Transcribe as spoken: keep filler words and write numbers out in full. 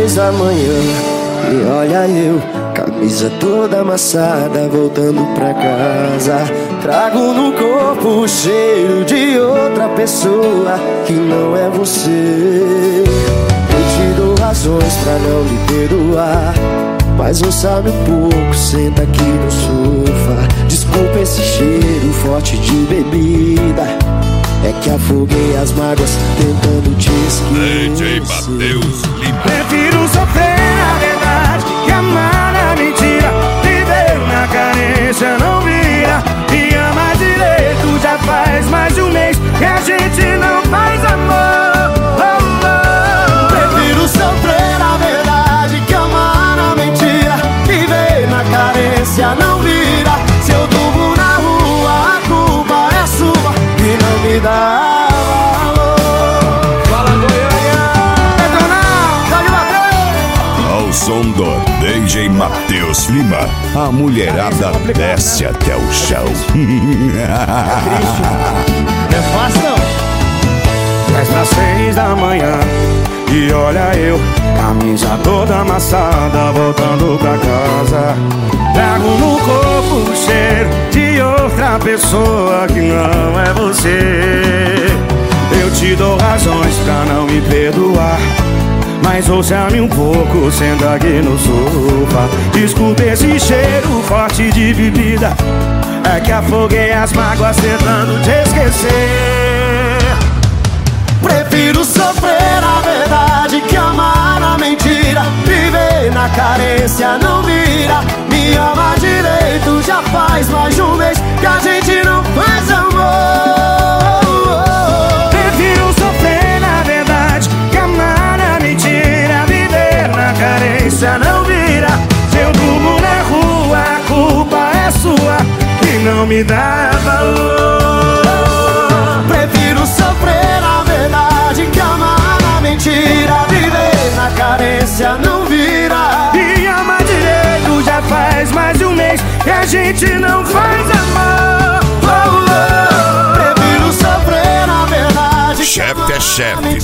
seis da manhã e olha eu, camisa toda amassada, voltando pra casa. Trago no corpo o cheiro de outra pessoa que não é você. Eu te dou razões pra não lhe perdoar, mas não sabe um pouco, senta aqui no sofá. Desculpa esse cheiro forte de bebida, é que afoguei as mágoas tentando te esquecer. D J Matheus Lima. Prefiro sofrer na verdade que amar na mentira. Viver na carência não vira. Me ama direito, já faz mais de um mês que a gente não faz amor. Oh, oh. Prefiro sofrer na verdade que amar na mentira. Viver na carência não vira. Se eu durmo na rua, a culpa é sua e não me dá valor. Fala, Goiânia! Detonão, pode bater! Ao som do D J Matheus Lima, a mulherada desce até o chão. Não é fácil não. Dez para seis da manhã e olha eu, camisa toda amassada, voltando pra casa. Trago no corpo o cheiro de outra pessoa que não é você. Eu te dou razões pra não me perdoar, mas ouça-me um pouco, senta aqui no sofá. Desculpa esse cheiro forte de bebida, é que afoguei as mágoas tentando te esquecer. Prefiro sofrer na verdade que amar na mentira. Viver na carência não vira. Me ama direito, já faz mais de um mês que a gente não faz amor. Prefiro sofrer na verdade que amar na mentira. Viver na carência não vira. Se eu durmo na rua, a culpa é sua e não me dá valor. Prefiro sofrer na verdade que amar na mentira. Viver na carência não vira. E ama direito, já faz mais de um mês que a gente não faz amor. Oh, oh. Prefiro sofrer na verdade. Chefe é chefe,